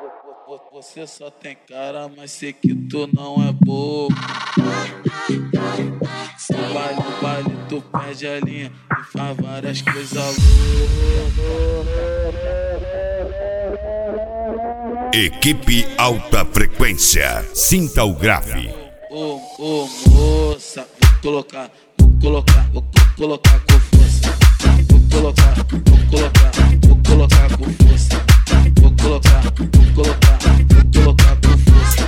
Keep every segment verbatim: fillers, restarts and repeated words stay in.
Você só tem cara, mas sei que tu não é bobo. No baile, no baile, tu perde a linha e faz várias coisas loucas. Equipe Alta Frequência, sinta o grave. Ô, ô, moça, vou colocar, vou colocar, vou colocar com força. Vou colocar, vou colocar, vou colocar com força. Vou colocar, vou colocar, vou colocar com força.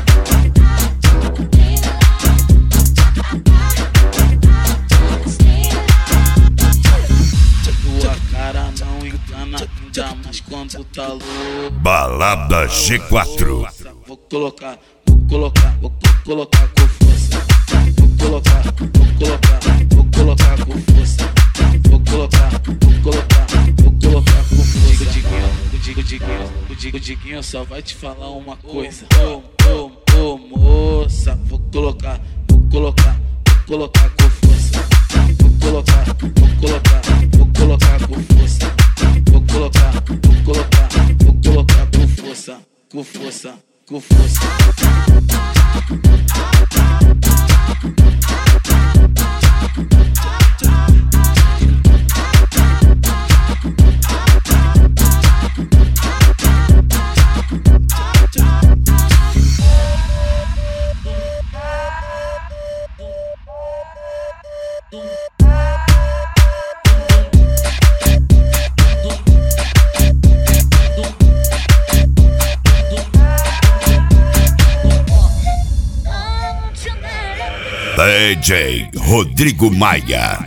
Tua cara não engana, ainda mais quando tá louco. Balada G quatro. Vou colocar, vou colocar, vou colocar com força. Vou colocar, vou colocar, vou colocar com força. Vou colocar, vou colocar, vou colocar com força. O Diguinho, o Diguinho, o Diguinho, o Diguinho, o Diguinho só vai te falar uma coisa. Ô, ô, ô, moça, vou colocar, vou colocar, vou colocar com força. Vou colocar, vou colocar, vou colocar com força. Vou colocar, vou colocar, vou colocar com força, com força, com força. D J Rodrigo Maia.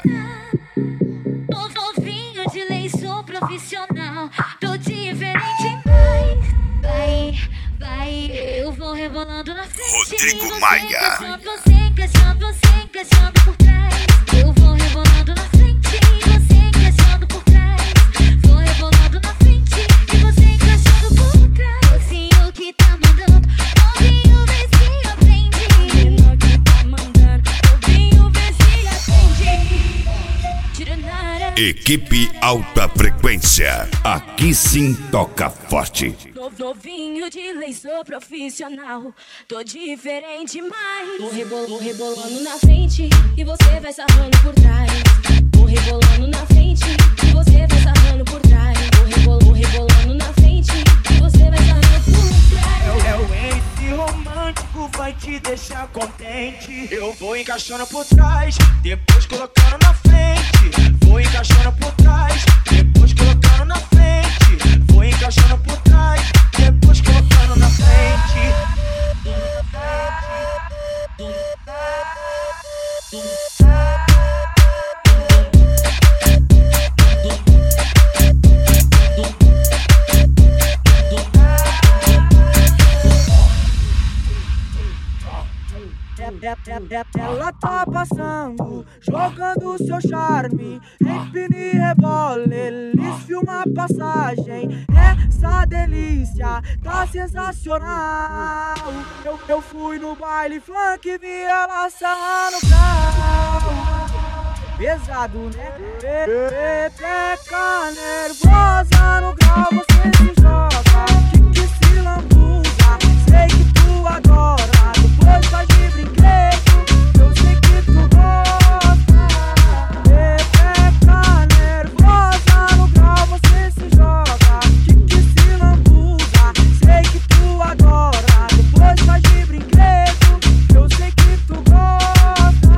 Novinho de lei, sou profissional. Tô diferente, vai, vai, vai. Eu vou rebolando na frente. Rodrigo você Maia. Encaixando, você encaixando, você encaixando por trás. Eu vou rebolando na frente, você encaixando por trás. Vou rebolando na frente e você encaixando por trás. Assim o que tá mandando, novinho vê se aprende. Menor que tá mandando, novinho vê se aprende. Tira nada. Equipe Alta Frequência, aqui sim toca forte. Novinho de lei, sou profissional. Tô diferente, mas vou rebol, vou rebolando na frente e você vai sarrando por trás. Vou rebolando na frente e você vai sarrando por trás. Vou rebol, vou rebolando na frente e você vai sarrando por trás. É, é o M C romântico, vai te deixar contente. Eu vou encaixando por trás, depois colocando na frente. Vou encaixando por trás, depois colocando na frente. Vou encaixando por trás, depois colocando na frente. Ela tá passando, jogando seu charme, empina e rebola, eles filmam a passagem. Essa delícia tá sensacional. Eu, eu fui no baile funk, vi ela sarrando no carro. Pesado, né? Pepeca nervosa no grau, você se joga, que que se lambuza. Sei que tu adora, depois faz de brinquedo, eu sei que tu gosta. Pepeca nervosa no grau, você se joga, que que se lambuza. Sei que tu adora, depois faz de brinquedo, eu sei que tu gosta.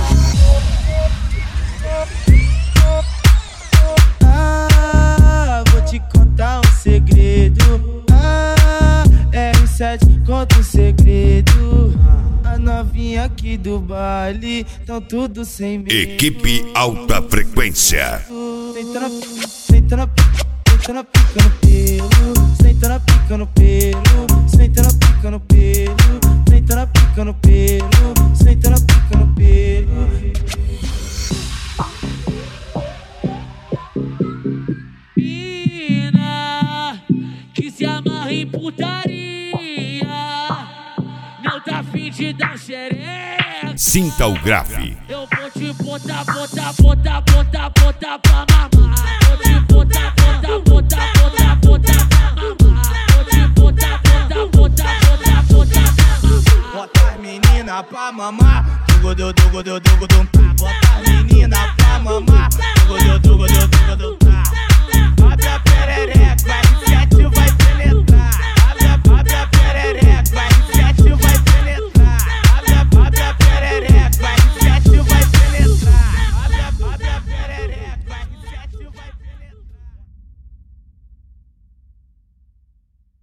Ah, vou te contar um segredo. Ah, R sete conta um segredo. A novinha aqui do baile tão tudo sem medo. Equipe Alta Frequência. Senta na, senta na, senta na pica no pelo. Senta na pica no pelo. Senta na pica no pelo. Senta na pica no pelo. Senta na pica no pelo. Mina que se amarra em putaria, não tá afim de dar xereca. Sinta o grave. Eu vou te botar, botar, botar, botar, botar pra mamar. Vou te botar, botar, botar, botar, botar pra mamar. Vou te botar, pra mamar. Dugu, dugu, dugu, dugu, dugu, tá. Bota a menina pra mamar. Dugu, dugu, dugu, dugu, dugu, tá. Abre a perereca.